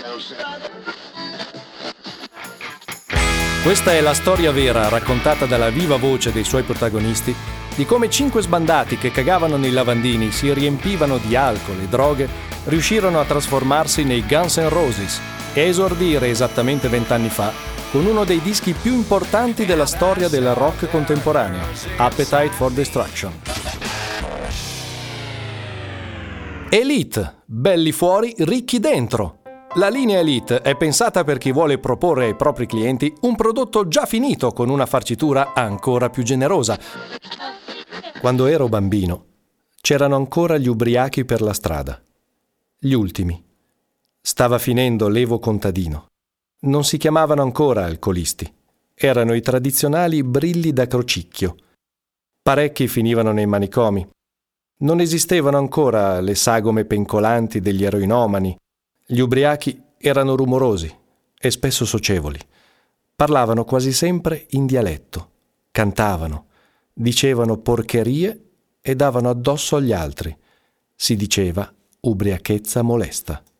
Questa è la storia vera, raccontata dalla viva voce dei suoi protagonisti, di come 5 sbandati che cagavano nei lavandini, si riempivano di alcol e droghe, riuscirono a trasformarsi nei Guns N' Roses e a esordire esattamente 20 anni fa con uno dei dischi più importanti della storia del rock contemporaneo, Appetite for Destruction. Elite, belli fuori, ricchi dentro. La linea Elite è pensata per chi vuole proporre ai propri clienti un prodotto già finito con una farcitura ancora più generosa. Quando ero bambino, c'erano ancora gli ubriachi per la strada. Gli ultimi. Stava finendo l'Evo contadino. Non si chiamavano ancora alcolisti. Erano i tradizionali brilli da crocicchio. Parecchi finivano nei manicomi. Non esistevano ancora le sagome pencolanti degli eroinomani. Gli ubriachi erano rumorosi e spesso socievoli. Parlavano quasi sempre in dialetto, cantavano, dicevano porcherie e davano addosso agli altri. Si diceva ubriachezza molesta.